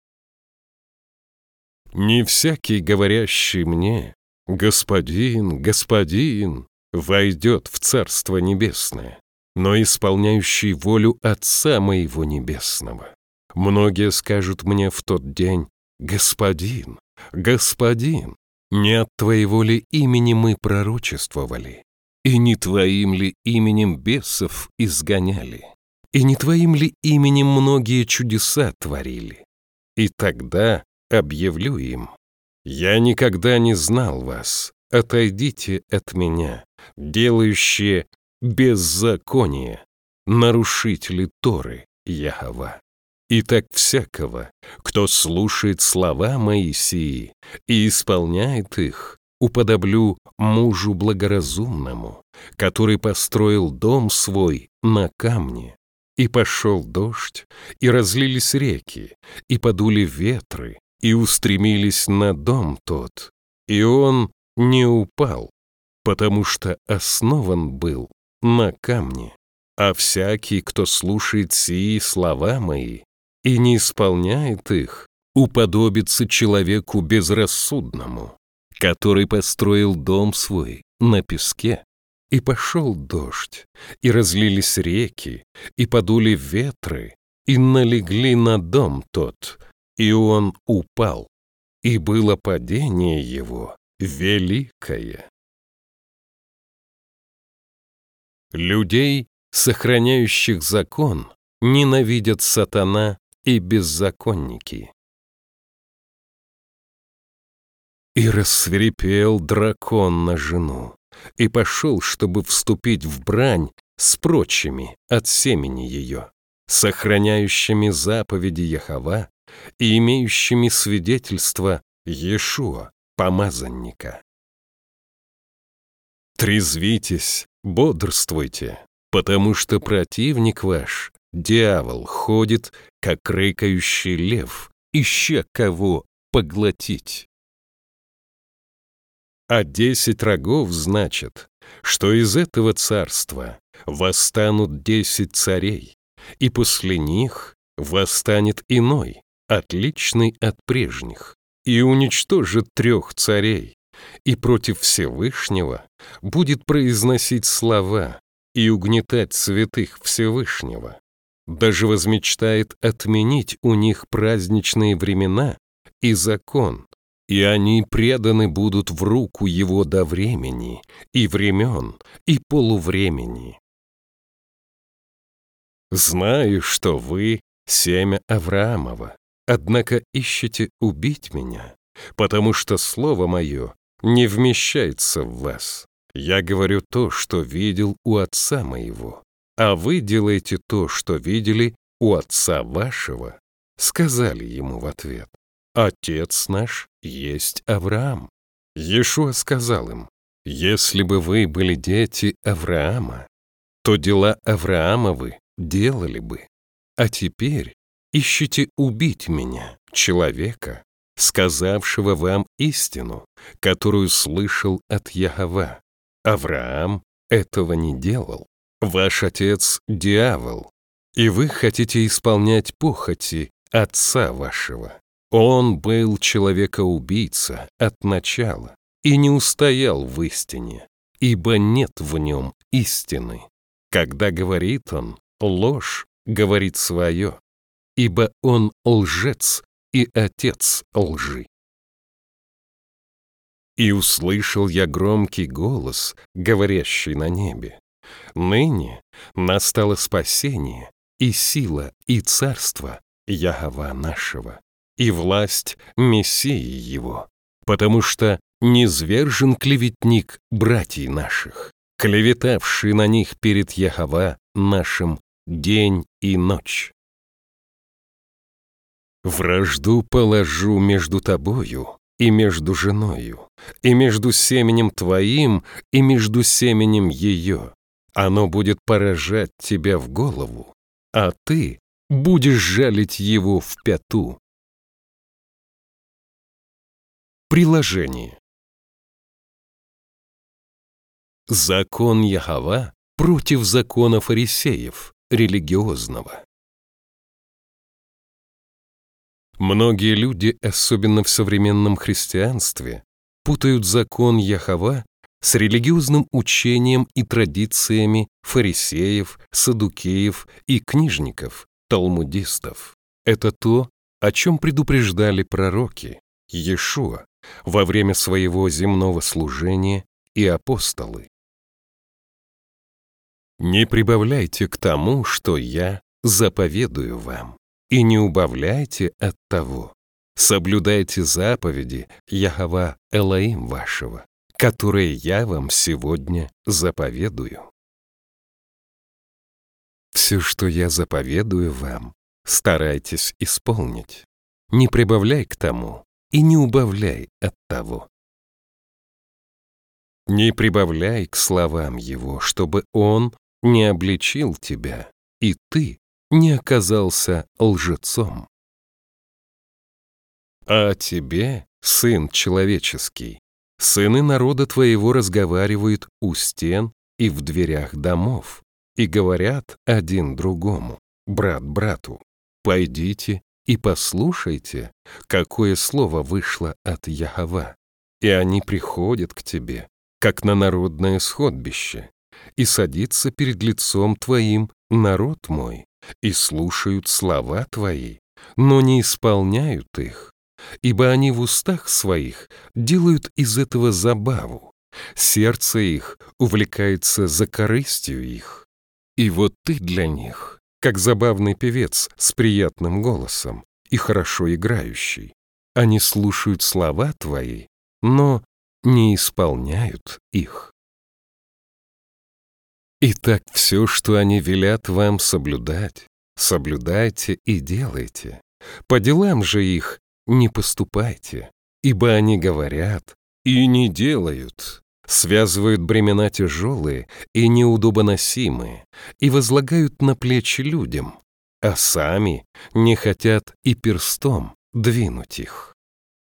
Не всякий, говорящий мне: «Господин, Господин», войдет в Царство Небесное, но исполняющий волю Отца моего Небесного. Многие скажут мне в тот день: «Господин, Господин, не от Твоего ли имени мы пророчествовали, и не Твоим ли именем бесов изгоняли, и не Твоим ли именем многие чудеса творили?» И тогда объявлю им: «Я никогда не знал вас, отойдите от меня, делающие беззаконие, нарушители Торы Яхова. Итак, всякого, кто слушает слова Моисии и исполняет их, уподоблю мужу благоразумному, который построил дом свой на камне. И пошел дождь, и разлились реки, и подули ветры, и устремились на дом тот, и он не упал, потому что основан был на камне. А всякий, кто слушает сии слова мои и не исполняет их, уподобится человеку безрассудному, который построил дом свой на песке. И пошел дождь, и разлились реки, и подули ветры, и налегли на дом тот, и он упал, и было падение его великое. Людей, сохраняющих закон, ненавидят сатана и беззаконники. И рассвирепел дракон на жену, и пошел, чтобы вступить в брань с прочими от семени ее, сохраняющими заповеди Яхова и имеющими свидетельство Иешуа, помазанника. Трезвитесь, бодрствуйте, потому что противник ваш, дьявол, ходит, как рыкающий лев, ища кого поглотить. А 10 рогов значит, что из этого царства восстанут 10 царей, и после них восстанет иной, отличный от прежних, и уничтожит 3 царей, и против Всевышнего будет произносить слова и угнетать святых Всевышнего. Даже возмечтает отменить у них праздничные времена и закон, и они преданы будут в руку его до времени, и времен, и полувремени. Знаю, что вы — семя Авраамова, однако ищете убить меня, потому что слово мое не вмещается в вас. Я говорю то, что видел у отца моего, а вы делаете то, что видели у отца вашего. Сказали ему в ответ: Отец наш есть Авраам. Иешуа сказал им: если бы вы были дети Авраама, то дела Авраамовы делали бы. А теперь ищете убить меня, человека, сказавшего вам истину, которую слышал от Яхова. Авраам этого не делал. Ваш отец — дьявол, и вы хотите исполнять похоти отца вашего. Он был человека-убийца от начала и не устоял в истине, ибо нет в нем истины. Когда говорит он, ложь говорит свое, ибо он лжец и отец лжи. И услышал я громкий голос, говорящий на небе: ныне настало спасение, и сила, и царство Яхова нашего, и власть Мессии его, потому что низвержен клеветник братьев наших, клеветавший на них перед Яхова нашим день и ночь. Вражду положу между тобою и между женою, и между семенем твоим, и между семенем ее. Оно будет поражать тебя в голову, а ты будешь жалить его в пяту. Приложение. Закон Яхова против закона фарисеев, религиозного. Многие люди, особенно в современном христианстве, путают закон Яхова с религиозным учением и традициями фарисеев, саддукеев и книжников, талмудистов. Это то, о чем предупреждали пророки, Иешуа, во время своего земного служения и апостолы. Не прибавляйте к тому, что я заповедую вам, и не убавляйте от того. Соблюдайте заповеди Яхова Элоим вашего, которые я вам сегодня заповедую. все, что я заповедую вам, старайтесь исполнить. Не прибавляй к тому и не убавляй от того. Не прибавляй к словам его, чтобы он не обличил тебя, и ты не оказался лжецом. А тебе, сын человеческий, сыны народа твоего разговаривают у стен и в дверях домов, и говорят один другому, брат брату: «Пойдите и послушайте, какое слово вышло от Яхова». И они приходят к тебе, как на народное сходбище, и садится перед лицом твоим народ мой, и слушают слова твои, но не исполняют их, ибо они в устах своих делают из этого забаву, сердце их увлекается за корыстью их. И вот ты для них, как забавный певец с приятным голосом и хорошо играющий. Они слушают слова твои, но не исполняют их. Итак, все, что они велят вам соблюдать, соблюдайте и делайте. По делам же их не поступайте, ибо они говорят и не делают, связывают бремена тяжелые и неудобоносимые и возлагают на плечи людям, а сами не хотят и перстом двинуть их.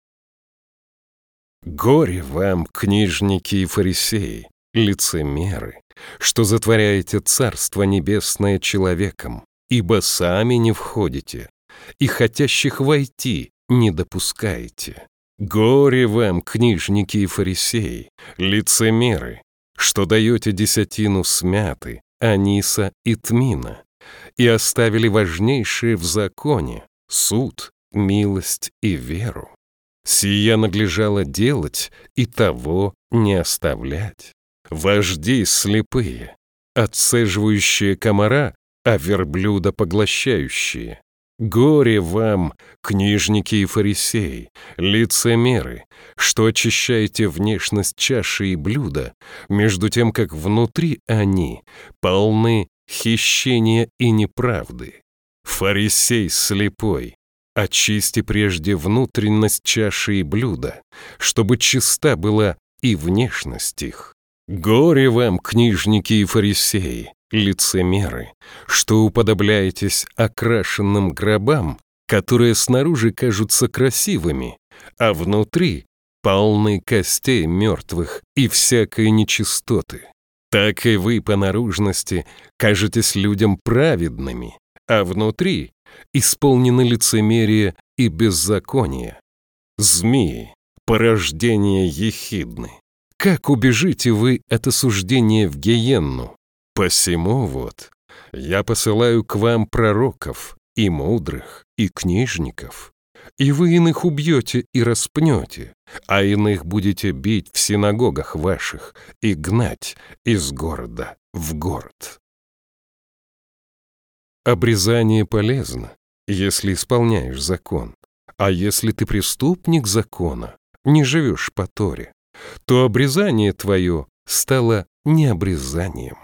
Горе вам, книжники и фарисеи, лицемеры, что затворяете Царство Небесное человеком, ибо сами не входите, и хотящих войти не допускаете. Горе вам, книжники и фарисеи, лицемеры, что даете десятину смяты, аниса и тмина, и оставили важнейшее в законе — суд, милость и веру. Сия надлежало делать и того не оставлять. Вожди слепые, отцеживающие комара, а верблюда поглощающие. Горе вам, книжники и фарисеи, лицемеры, что очищаете внешность чаши и блюда, между тем, как внутри они полны хищения и неправды. Фарисей слепой, очисти прежде внутренность чаши и блюда, чтобы чиста была и внешность их. Горе вам, книжники и фарисеи, лицемеры, что уподобляетесь окрашенным гробам, которые снаружи кажутся красивыми, а внутри полны костей мертвых и всякой нечистоты. Так и вы по наружности кажетесь людям праведными, а внутри исполнены лицемерие и беззаконие. Змеи, порождение ехидны. Как убежите вы от осуждения в гиенну? Посему вот я посылаю к вам пророков, и мудрых, и книжников, и вы иных убьете и распнете, а иных будете бить в синагогах ваших и гнать из города в город. Обрезание полезно, если исполняешь закон, а если ты преступник закона, не живешь по Торе, то обрезание твое стало необрезанием.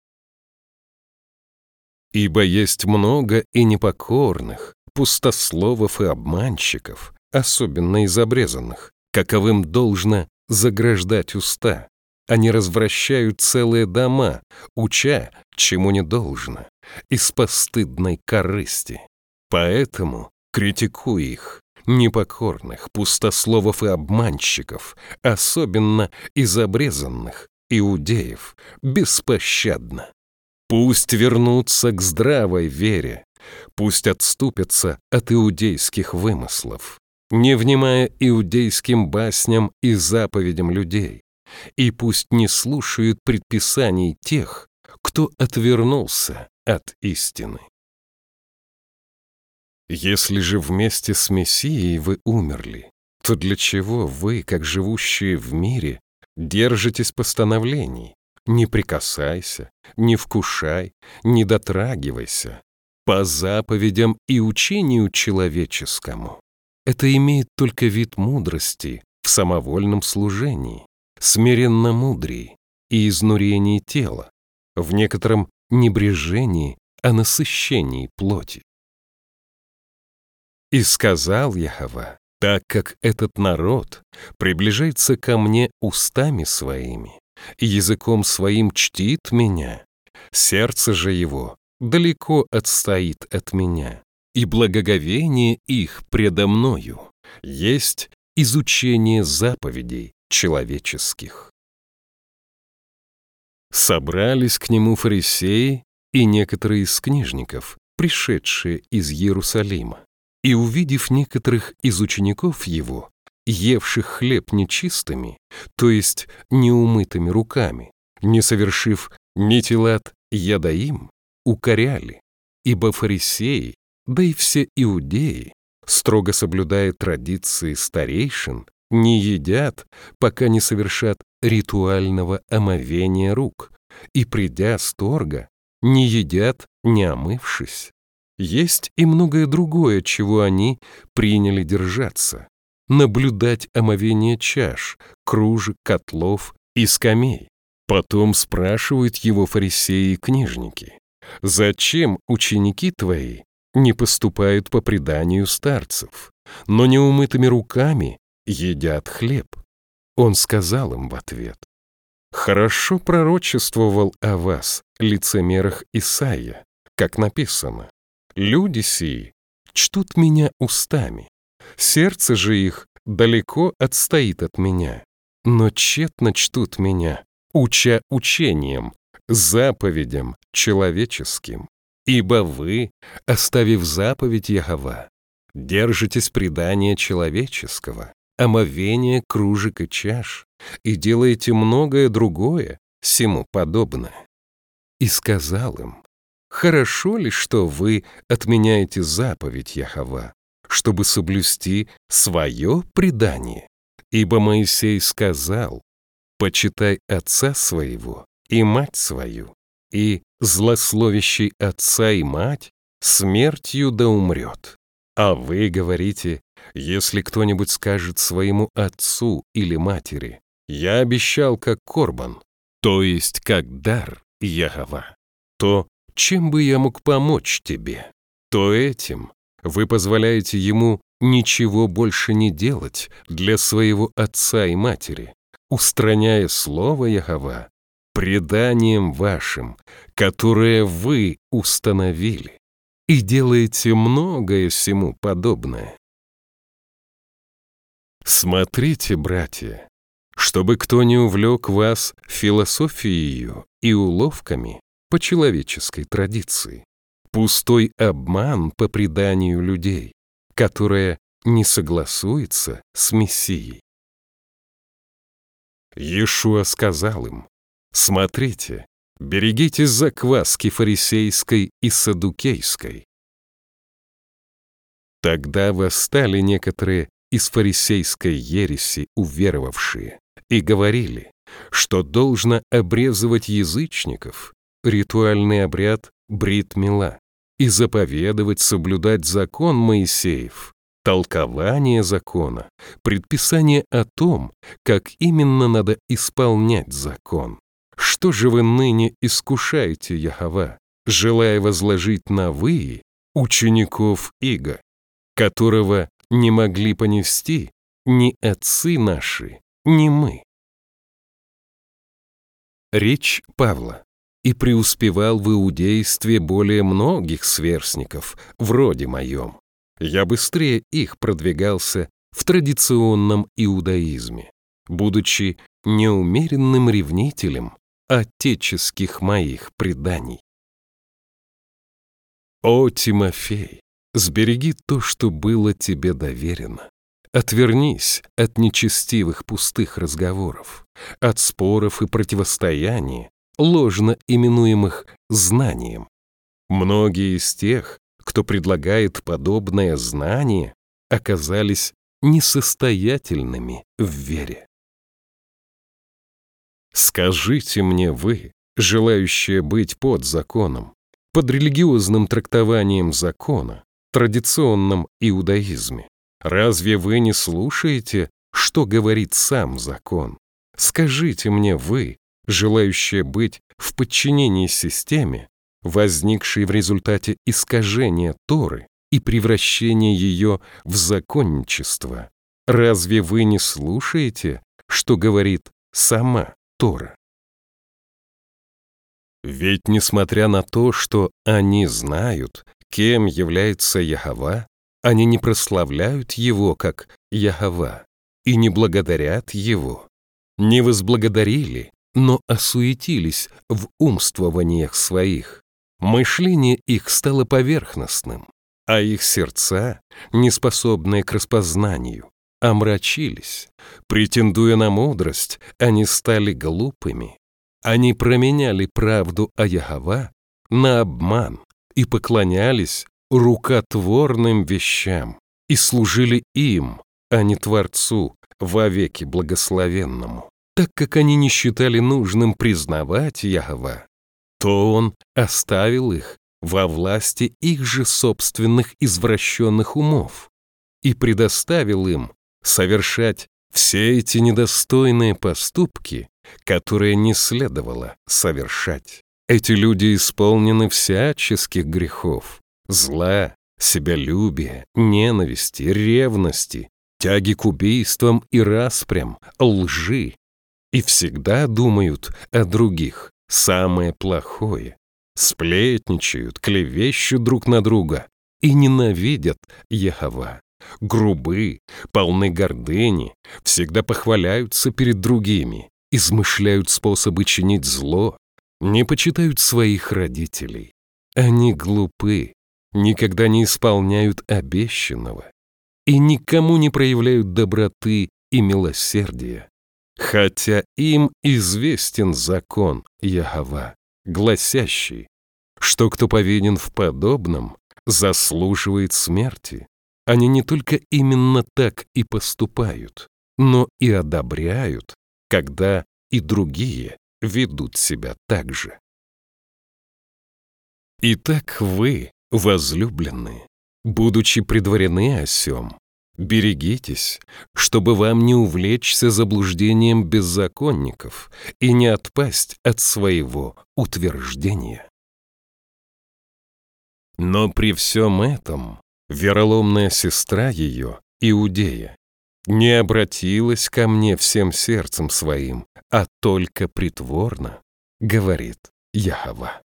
Ибо есть много и непокорных, пустословов и обманщиков, особенно из обрезанных, каковым должно заграждать уста. Они развращают целые дома, уча, чему не должно, из постыдной корысти. Поэтому критикуй их, непокорных, пустословов и обманщиков, особенно из обрезанных, иудеев, беспощадно. Пусть вернутся к здравой вере, пусть отступятся от иудейских вымыслов, не внимая иудейским басням и заповедям людей, и пусть не слушают предписаний тех, кто отвернулся от истины. Если же вместе с Мессией вы умерли, то для чего вы, как живущие в мире, держитесь постановлений? Не прикасайся, не вкушай, не дотрагивайся. По заповедям и учению человеческому. Это имеет только вид мудрости в самовольном служении, смиренно-мудрии и изнурении тела, в некотором небрежении о насыщении плоти. И сказал Яхова: так как этот народ приближается ко мне устами своими и языком своим чтит меня, сердце же его далеко отстоит от меня, и благоговение их предо мною есть изучение заповедей человеческих. Собрались к нему фарисеи и некоторые из книжников, пришедшие из Иерусалима, и, увидев некоторых из учеников его, евших хлеб нечистыми, то есть неумытыми руками, не совершив ни телат ядаим, укоряли, ибо фарисеи, да и все иудеи, строго соблюдая традиции старейшин, не едят, пока не совершат ритуального омовения рук, и, придя с торга, не едят, не омывшись. Есть и многое другое, чего они приняли держаться: наблюдать омовение чаш, кружек, котлов и скамей. Потом спрашивают его фарисеи и книжники: «Зачем ученики твои не поступают по преданию старцев, но неумытыми руками едят хлеб?» Он сказал им в ответ: «Хорошо пророчествовал о вас, лицемерах, Исаия, как написано: люди сии чтут меня устами, сердце же их далеко отстоит от меня, но тщетно чтут меня, уча учением, заповедям человеческим. Ибо вы, оставив заповедь Яхова, держитесь предания человеческого, омовения кружек и чаш, и делаете многое другое сему подобное». И сказал им: «Хорошо ли, что вы отменяете заповедь Яхова, чтобы соблюсти свое предание? Ибо Моисей сказал: почитай отца своего и мать свою, и злословящий отца и мать смертью да умрет. А вы говорите: если кто-нибудь скажет своему отцу или матери: я обещал как корбан, то есть как дар Яхова, то чем бы я мог помочь тебе? То этим вы позволяете ему ничего больше не делать для своего отца и матери, устраняя слово Яхова преданием вашим, которое вы установили, и делаете многое сему подобное. Смотрите, братья, чтобы кто не увлек вас философией и уловками по человеческой традиции, пустой обман по преданию людей, которое не согласуется с Мессией. Иешуа сказал им: «Смотрите, берегитесь закваски фарисейской и саддукейской». Тогда восстали некоторые из фарисейской ереси уверовавшие и говорили, что должно обрезывать язычников, ритуальный обряд брит-мила, и заповедовать соблюдать закон Моисеев, толкование закона, предписание о том, как именно надо исполнять закон. Что же вы ныне искушаете Яхова, желая возложить на вы учеников иго, которого не могли понести ни отцы наши, ни мы? Речь Павла. И преуспевал в иудействе более многих сверстников, вроде моем. Я быстрее их продвигался в традиционном иудаизме, будучи неумеренным ревнителем отеческих моих преданий. О, Тимофей, сбереги то, что было тебе доверено. Отвернись от нечестивых пустых разговоров, от споров и противостояний, ложно именуемых знанием. Многие из тех, кто предлагает подобное знание, оказались несостоятельными в вере. Скажите мне вы, желающие быть под законом, под религиозным трактованием закона, традиционном иудаизме, разве вы не слушаете, что говорит сам закон? Скажите мне вы, желающие быть в подчинении системе, возникший в результате искажения Торы и превращения ее в законничество, разве вы не слушаете, что говорит сама Тора? Ведь несмотря на то, что они знают, кем является Яхова, они не прославляют Его как Яхова и не благодарят Его, не возблагодарили, но осуетились в умствованиях своих. Мышление их стало поверхностным, а их сердца, неспособные к распознанию, омрачились. Претендуя на мудрость, они стали глупыми. Они променяли правду о Яхова на обман и поклонялись рукотворным вещам и служили им, а не Творцу, вовеки благословенному. Так как они не считали нужным признавать Яхова, то Он оставил их во власти их же собственных извращенных умов и предоставил им совершать все эти недостойные поступки, которые не следовало совершать. Эти люди исполнены всяческих грехов, зла, себялюбия, ненависти, ревности, тяги к убийствам и распрям, лжи, и всегда думают о других самое плохое, сплетничают, клевещут друг на друга и ненавидят Яхова. Грубы, полны гордыни, всегда похваляются перед другими, измышляют способы чинить зло, не почитают своих родителей. Они глупы, никогда не исполняют обещанного и никому не проявляют доброты и милосердия, хотя им известен закон Яхова, гласящий, что кто повинен в подобном, заслуживает смерти. Они не только именно так и поступают, но и одобряют, когда и другие ведут себя так же. Итак, вы, возлюбленные, будучи предварены о сем, берегитесь, чтобы вам не увлечься заблуждением беззаконников и не отпасть от своего утверждения. Но при всем этом вероломная сестра ее, Иудея, не обратилась ко мне всем сердцем своим, а только притворно, говорит Яхова.